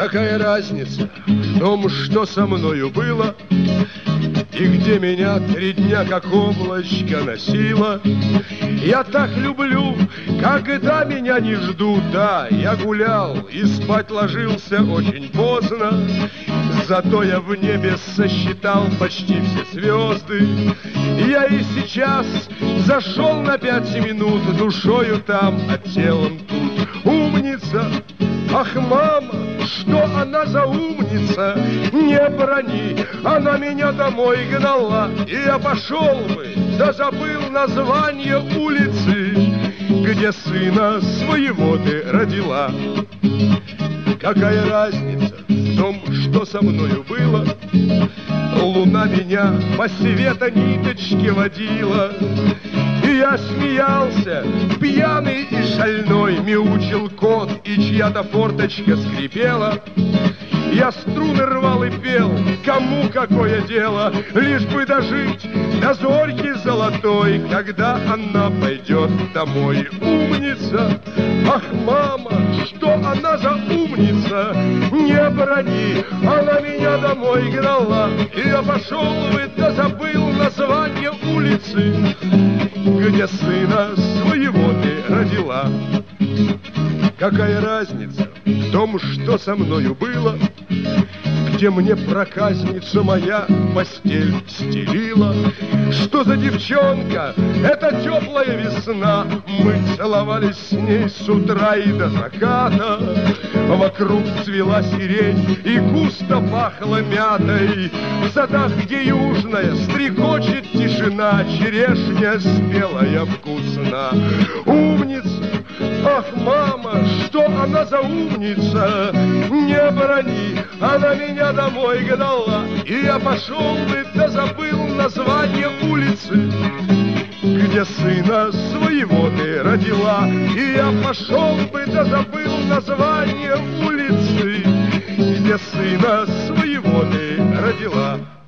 Какая разница в том, что со мною было, и где меня 3 дня как облачко носило. Я так люблю, когда меня не ждут. Да, я гулял и спать ложился очень поздно, зато я в небе сосчитал почти все звезды. Я и сейчас зашел на 5 минут, душою там, а телом тут. Умница! Ах, мама, что она за умница? Не брони, она меня домой гнала, и я пошел бы, да забыл название улицы, где сына своего ты родила. Какая разница в том, что со мною было? Луна меня по света ниточки водила, и я смеялся, пьяный и шальной, мяучил кот, и чья-то форточка скрипела. Я струны рвал и пел, кому какое дело, лишь бы дожить до зорьки золотой, когда она пойдет домой. Умница! Ах, мама, что она за умница? Не брони, она меня домой гнала, и я пошел бы, да забыл название улицы, где сына своего ты родила. Какая разница в том, что со мною было, где мне проказница моя постель стелила? Что за девчонка? Это теплая весна. Мы целовались с ней с утра и до заката. Вокруг цвела сирень и густо пахло мятой. В садах, где южная, стрекочет тишина, черешня спелая вкусна. Умница! Ах, мама, что она за умница? Не брони, она меня домой гнала, и я пошел бы, да забыл название улицы, где сына своего ты родила. И я пошел бы, да забыл название улицы, где сына своего ты родила.